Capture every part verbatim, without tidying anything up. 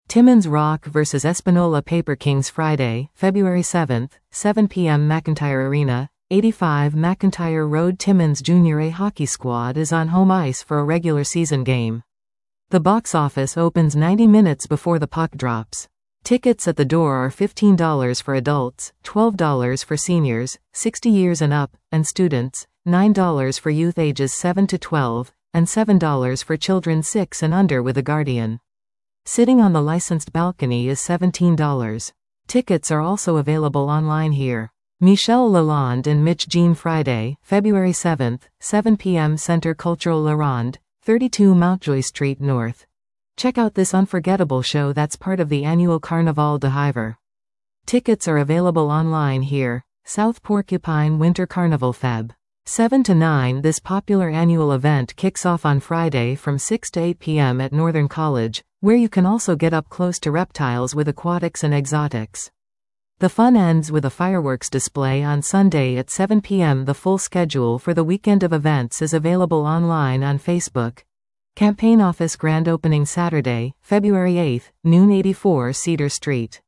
Timmins Rock versus Espanola Paper Kings Friday, February seventh, seven p m McIntyre Arena, eighty-five McIntyre Road. Timmins Junior A hockey squad is on home ice for a regular season game. The box office opens ninety minutes before the puck drops. Tickets at the door are fifteen dollars for adults, twelve dollars for seniors, sixty years and up, and students, nine dollars for youth ages seven to twelve, and seven dollars for children six and under with a guardian. Sitting on the licensed balcony is seventeen dollars. Tickets are also available online here. Michel Lalonde and Mitch Jean Friday, February seventh, seven p m Centre Culturel Lalonde, thirty-two Mountjoy Street North. Check out this unforgettable show that's part of the annual Carnaval de Hiver. Tickets are available online here. South Porcupine Winter Carnival Feb. seven to nine. This popular annual event kicks off on Friday from six to eight p m at Northern College, where you can also get up close to reptiles with aquatics and exotics. The fun ends with a fireworks display on Sunday at seven p m The full schedule for the weekend of events is available online on Facebook. Campaign Office grand opening Saturday, February eighth, noon, eighty-four Cedar Street.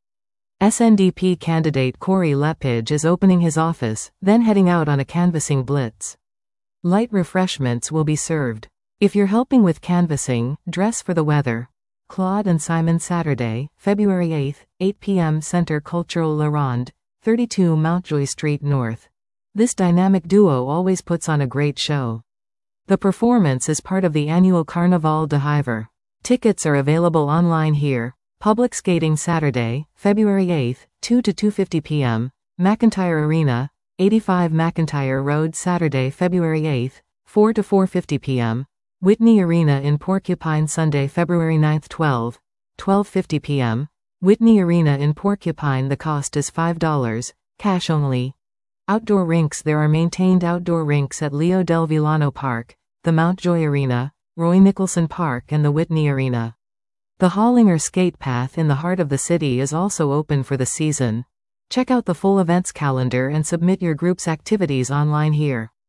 S N D P candidate Corey Lepage is opening his office, then heading out on a canvassing blitz. Light refreshments will be served. If you're helping with canvassing, dress for the weather. Claude and Simon Saturday, February eighth, eight p m Centre Culturel Lalonde, thirty-two Mountjoy Street North. This dynamic duo always puts on a great show. The performance is part of the annual Carnaval de Hiver. Tickets are available online here. Public skating Saturday, February eighth, two to two fifty p m McIntyre Arena, eighty-five McIntyre Road. Saturday, February eighth, four to four fifty p m Whitney Arena in Porcupine. Sunday, February ninth, twelve, twelve fifty p m Whitney Arena in Porcupine. The cost is five dollars, cash only. Outdoor rinks. There are maintained outdoor rinks at Leo del Villano Park, the Mountjoy Arena, Roy Nicholson Park and the Whitney Arena. The Hollinger Skate Path in the heart of the city is also open for the season. Check out the full events calendar and submit your group's activities online here.